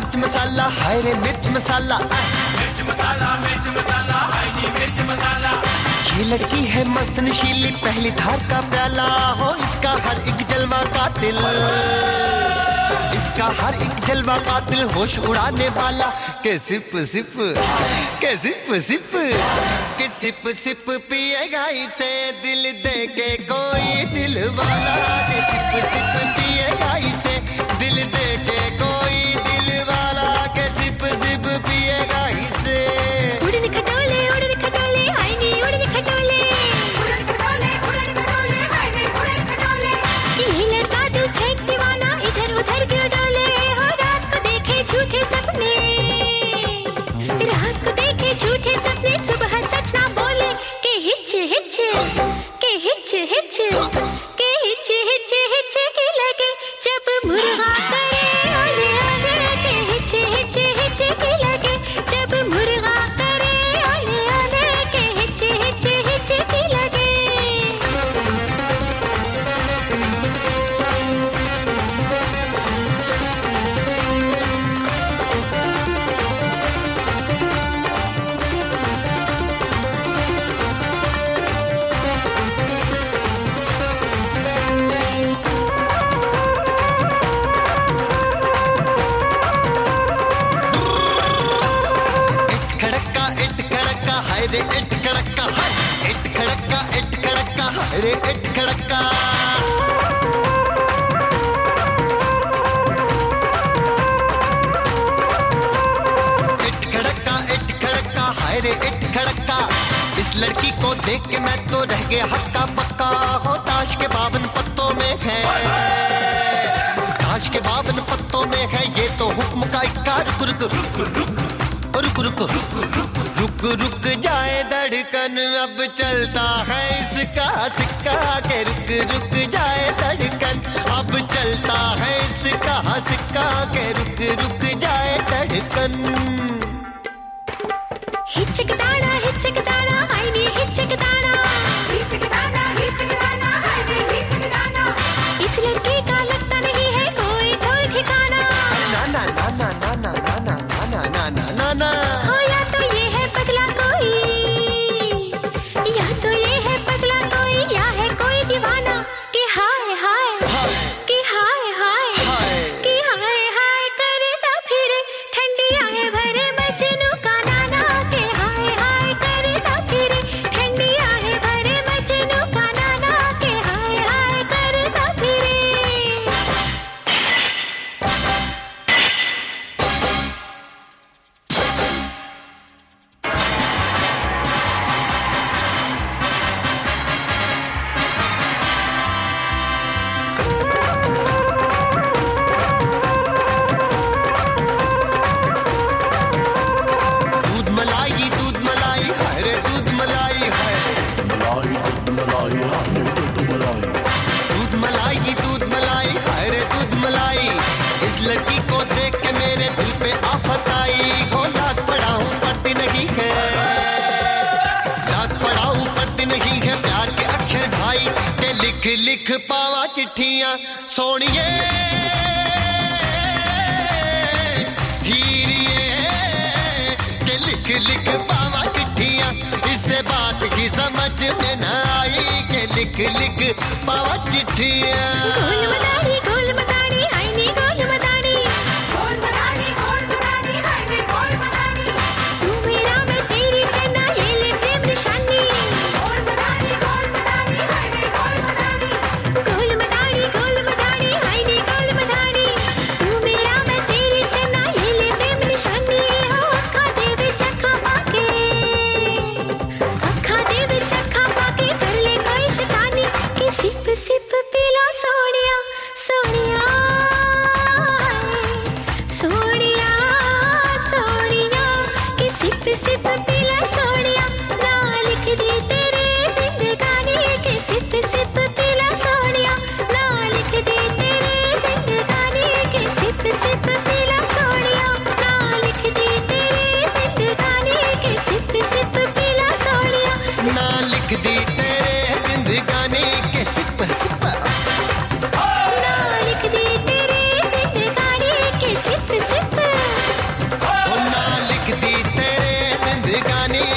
मिर्च मसाला, हाय रे मिर्च मसाला, मिर्च मसाला, मिर्च मसाला, हाय नी मिर्च मसाला। ये लड़की है मस्त नशीली, पहली धार का प्याला हो, इसका हर एक जलवा कातिल, इसका हर एक जलवा कातिल, होश उड़ाने वाला। के सिप सिप, के सिप सिप, के सिप सिप पिएगा इसे दिल दे के कोई दिल वाला। के सिप सिप पिएगा इसे दिल दे के कोई दिल वाला। के सिप सिप पिएगा इसे। उड़न खटोले, हाय नी उड़न खटोले, उड़न खटोले, उड़न खटोले, हाय नी उड़न खटोले। ये लड़का दिल फेंक दीवाना, इधर उधर क्यों डोले हो, रात को देखे झूठे सपने, रात को देखे झूठे सपने, सुबह सच ना बोले। के हिच हिच, के हिच हिच, के हिच हिच हिच के लगे जब मुर्गा करे ओले ओले। के हिच हिच हिच के लगे जब मुर्गा करे ओले ओले। के हिच हिच हिच के लगे। हाय रे इट खड़का, हाय इट खड़का, इट खड़का, हाय रे इट खड़का। इट खड़का, इट खड़का, हाय रे इट खड़का। इस लड़की को देख के मैं तो रह गया हक्का बक्का हो, ताश के 52 पत्तों में है, ताश के 52 पत्तों में है ये तो हुक्म का इक्का। रुक रुक रुक रुक रुक रुक रुक रुक जाए धड़कन, अब चलता है इसका सिक्का। के रुक रुक जाए धड़कन, अब चलता है इसका सिक्का। के रुक रुक जाए धड़कन। हिचक दाना, हाय नी हिचक दाना, हिचक दाना, हाय नी हिचक दाना। इस लड़के का लगता नहीं है कोई कोई ठिकाना। ना ना ना ना ना ना ना ना ना ना ना ना ना। हो या तो ये है पगला कोई, या तो ये है पगला कोई, या है कोई दीवाना। कि हाय हाय, कि हाय हाय, कि हाय हाय करता फिरे ठंडी आए भरे मजनू का नाना। कि हाय हाय करता फिरे ठंडी आए भरे मजनू का नाना। कि हाय हाय करता फिरे। दूध मलाई, हाय रे दूध मलाई, हाय मलाई, दूध मलाई, हाय नी दूध मलाई। दूध मलाई, दूध मलाई, हाय रे दूध मलाई। इस लड़की को देख के मेरे दिल पे आफत आई हो, लाख पढ़ा हूँ पढ़ती नहीं है, लाख पढ़ा हूँ पढ़ती नहीं है। प्यार के अक्षर ढाई के लिख लिख पावा चिट्ठियाँ सोनिए हीरिए। के लिख लिख पावा चिट्ठियाँ, इससे बात की समझ में न आई। के लिख लिख पावा चिट्ठियाँ। गोल मदानी, हाय नी गोल मदानी, गोल मदानी, हाय नी गोल मदानी। तू मेरा मैं तेरी चन्ना, ये ले प्रेम निशानी। गोल मदानी, हाय नी गोल मदानी, गोल मदानी, हाय नी गोल मदानी। तू मेरा मैं तेरी चन्ना, ये ले प्रेम निशानी। हो अखा दे विच अखा पाके, अखा दे विच अखा पाके कर ले कोई शैतानी। कि सिप सिप पीला सोनिया, जिंदगानी